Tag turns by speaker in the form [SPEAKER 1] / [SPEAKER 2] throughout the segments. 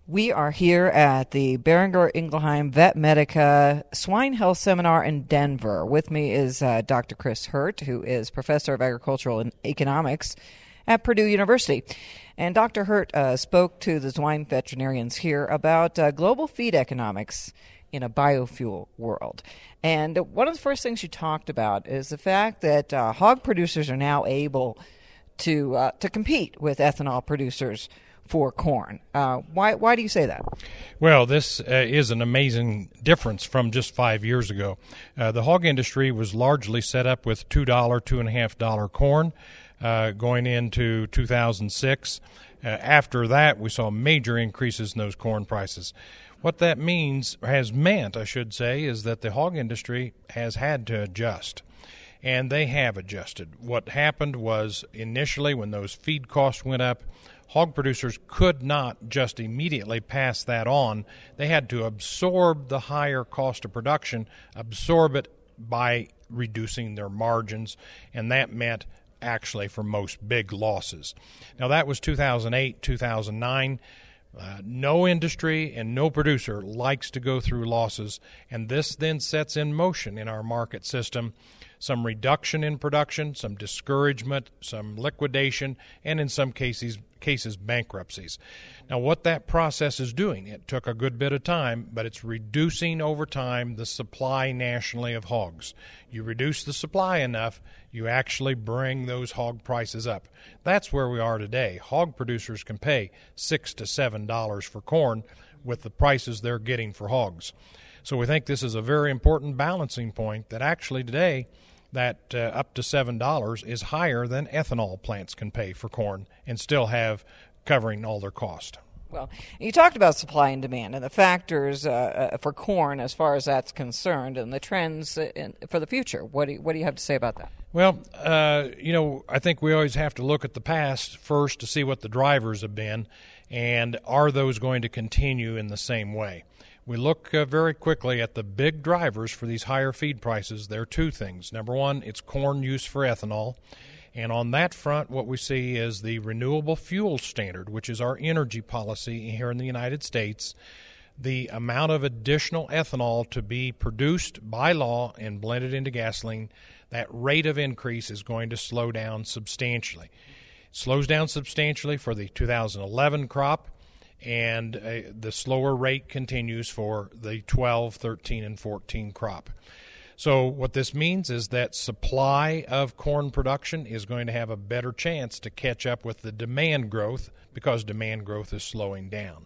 [SPEAKER 1] We are here at the Boehringer Ingelheim Vet Medica Swine Health Seminar in Denver. With me is Dr. Chris Hurt, who is Professor of Agricultural and Economics at Purdue University. And Dr. Hurt spoke to the swine veterinarians here about global feed economics in a biofuel world. And one of the first things you talked about is the fact that hog producers are now able to compete with ethanol producers for corn. Why do you say that?
[SPEAKER 2] Well, this is an amazing difference from just 5 years ago. The hog industry was largely set up with $2, $2.50 corn going into 2006. After that, we saw major increases in those corn prices. What that means, has meant, I should say, is that the hog industry has had to adjust. And they have adjusted. What happened was initially when those feed costs went up, hog producers could not just immediately pass that on. They had to absorb the higher cost of production, absorb it by reducing their margins, and that meant actually for most big losses. Now that was 2008, 2009. No industry and no producer likes to go through losses, and this then sets in motion in our market system some reduction in production, some discouragement, some liquidation, and in some cases bankruptcies. Now, what that process is doing, it took a good bit of time, but it's reducing over time the supply nationally of hogs. You reduce the supply enough, you actually bring those hog prices up. That's where we are today. Hog producers can pay $6 to $7 for corn with the prices they're getting for hogs. So we think this is a very important balancing point that actually today that up to $7 is higher than ethanol plants can pay for corn and still have covering all their cost.
[SPEAKER 1] Well, you talked about supply and demand and the factors for corn as far as that's concerned and the trends for the future. What do you have to say about that?
[SPEAKER 2] Well, I think we always have to look at the past first to see what the drivers have been and are those going to continue in the same way. We look very quickly at the big drivers for these higher feed prices. There are two things. Number one, it's corn use for ethanol. And on that front, what we see is the Renewable Fuel Standard, which is our energy policy here in the United States. The amount of additional ethanol to be produced by law and blended into gasoline, that rate of increase is going to slow down substantially. It slows down substantially for the 2011 crop. And the slower rate continues for the 12, 13, and 14 crop. So what this means is that supply of corn production is going to have a better chance to catch up with the demand growth because demand growth is slowing down.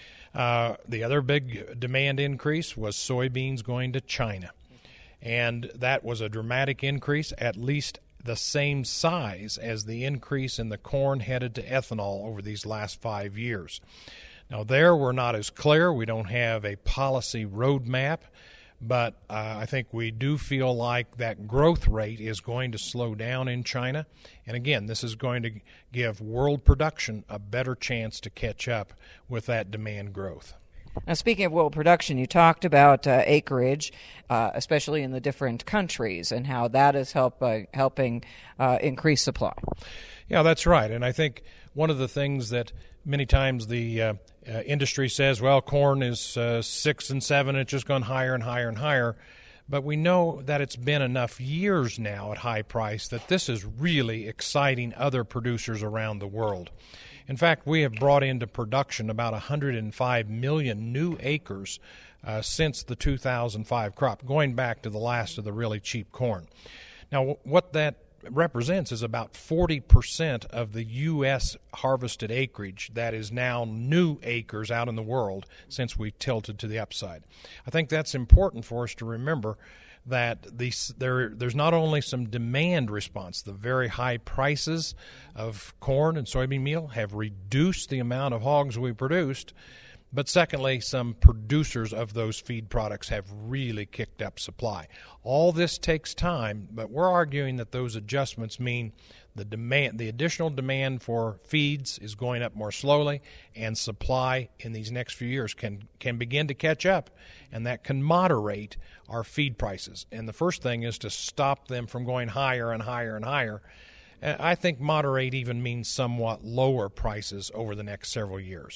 [SPEAKER 2] The other big demand increase was soybeans going to China. And that was a dramatic increase, at least the same size as the increase in the corn headed to ethanol over these last 5 years. Now, there we're not as clear. We don't have a policy roadmap, but I think we do feel like that growth rate is going to slow down in China. And again, this is going to give world production a better chance to catch up with that demand growth.
[SPEAKER 1] Now, speaking of world production, you talked about acreage, especially in the different countries, and how that is helping increase supply.
[SPEAKER 2] Yeah, that's right. And I think one of the things that many times the industry says, well, corn is 6 and 7, it's just gone higher and higher and higher. But we know that it's been enough years now at high price that this is really exciting other producers around the world. In fact, we have brought into production about 105 million new acres since the 2005 crop, going back to the last of the really cheap corn. Now, what that represents is about 40% of the U.S. harvested acreage that is now new acres out in the world since we tilted to the upside. I think that's important for us to remember that there's not only some demand response. The very high prices of corn and soybean meal have reduced the amount of hogs we produced, but secondly, some producers of those feed products have really kicked up supply. All this takes time, but we're arguing that those adjustments mean the additional demand for feeds is going up more slowly, and supply in these next few years can begin to catch up, and that can moderate our feed prices. And the first thing is to stop them from going higher and higher and higher. I think moderate even means somewhat lower prices over the next several years.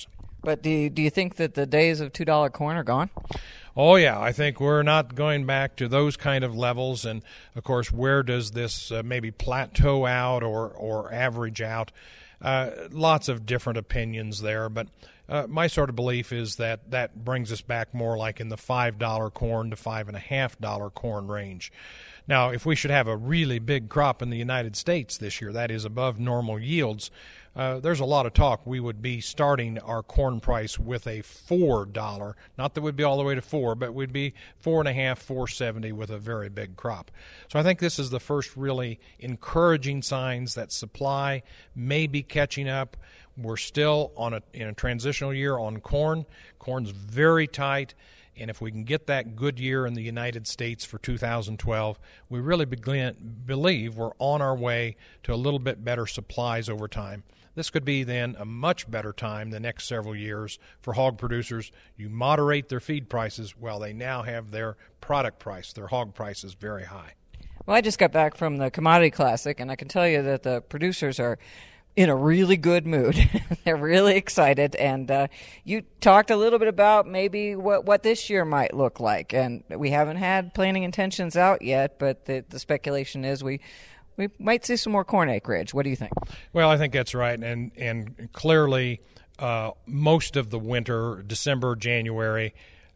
[SPEAKER 1] But do you think that the days of $2 corn are gone?
[SPEAKER 2] Oh, yeah. I think we're not going back to those kind of levels. And, of course, where does this maybe plateau out or average out? Lots of different opinions there. But my sort of belief is that brings us back more like in the $5 corn to $5.50 corn range. Now, if we should have a really big crop in the United States this year, that is above normal yields, there's a lot of talk we would be starting our corn price with a $4. Not that we'd be all the way to $4, but we'd be $4.50, $4.70 with a very big crop. So I think this is the first really encouraging signs that supply may be catching up. We're still in a transitional year on corn. Corn's very tight. And if we can get that good year in the United States for 2012, we really believe we're on our way to a little bit better supplies over time. This could be then a much better time the next several years for hog producers. You moderate their feed prices while they now have their product price, their hog prices, very high.
[SPEAKER 1] Well, I just got back from the Commodity Classic, and I can tell you that the producers are in a really good mood. They're really excited, and you talked a little bit about maybe what this year might look like, and we haven't had planting intentions out yet, but the speculation is we might see some more corn acreage. What do you think?
[SPEAKER 2] Well, I think that's right, and clearly most of the winter, December, January,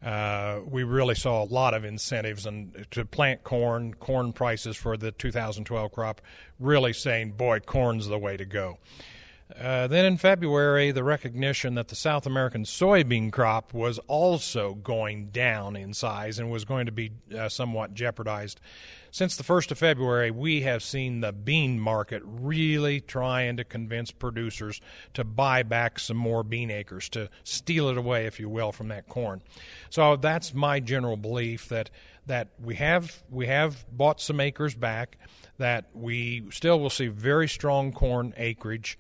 [SPEAKER 2] we really saw a lot of incentives to plant corn prices for the 2012 crop, really saying, boy, corn's the way to go. Then in February, the recognition that the South American soybean crop was also going down in size and was going to be somewhat jeopardized. Since the 1st of February, we have seen the bean market really trying to convince producers to buy back some more bean acres, to steal it away, if you will, from that corn. So that's my general belief that we have bought some acres back, that we still will see very strong corn acreage,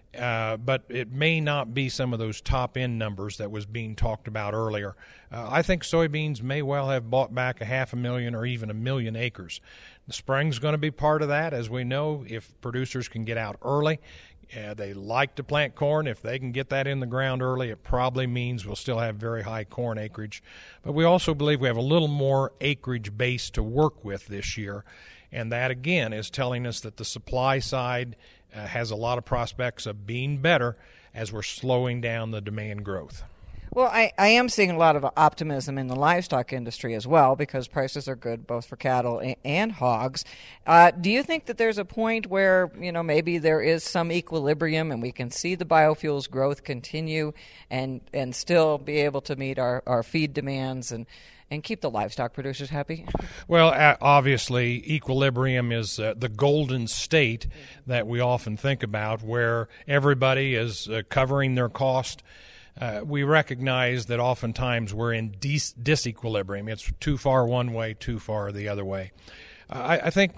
[SPEAKER 2] but it may not be some of those top-end numbers that was being talked about earlier. I think soybeans may well have bought back 500,000 or even 1 million acres. The spring's going to be part of that, as we know. If producers can get out early, they like to plant corn. If they can get that in the ground early, it probably means we'll still have very high corn acreage. But we also believe we have a little more acreage base to work with this year, and that, again, is telling us that the supply side has a lot of prospects of being better as we're slowing down the demand growth.
[SPEAKER 1] Well, I am seeing a lot of optimism in the livestock industry as well, because prices are good both for cattle and hogs. Do you think that there's a point where, maybe there is some equilibrium and we can see the biofuels growth continue and still be able to meet our feed demands and keep the livestock producers happy?
[SPEAKER 2] Well, obviously, equilibrium is the golden state that we often think about, where everybody is covering their cost. We recognize that oftentimes we're in disequilibrium. It's too far one way, too far the other way. I think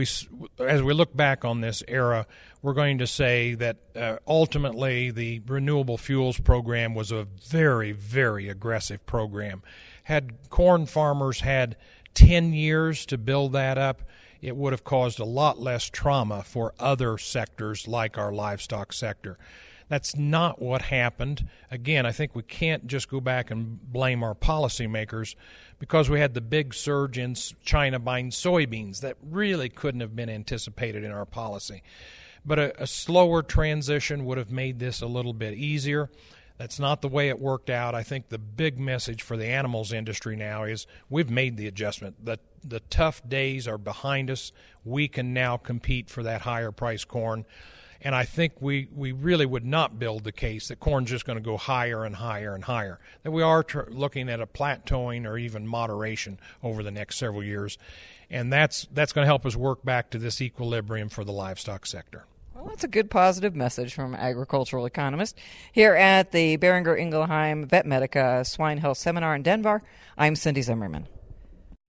[SPEAKER 2] as we look back on this era, we're going to say that ultimately the renewable fuels program was a very, very aggressive program. Had corn farmers had 10 years to build that up, it would have caused a lot less trauma for other sectors like our livestock sector. That's not what happened. Again, I think we can't just go back and blame our policymakers, because we had the big surge in China buying soybeans that really couldn't have been anticipated in our policy. But a slower transition would have made this a little bit easier. That's not the way it worked out. I think the big message for the animals industry now is we've made the adjustment. The tough days are behind us. We can now compete for that higher price corn. And I think we really would not build the case that corn's just going to go higher and higher and higher, that we are looking at a plateauing or even moderation over the next several years. And that's going to help us work back to this equilibrium for the livestock sector.
[SPEAKER 1] Well, that's a good positive message from an agricultural economist. Here at the Boehringer Ingelheim Vet Medica Swine Health Seminar in Denver, I'm Cindy Zimmerman.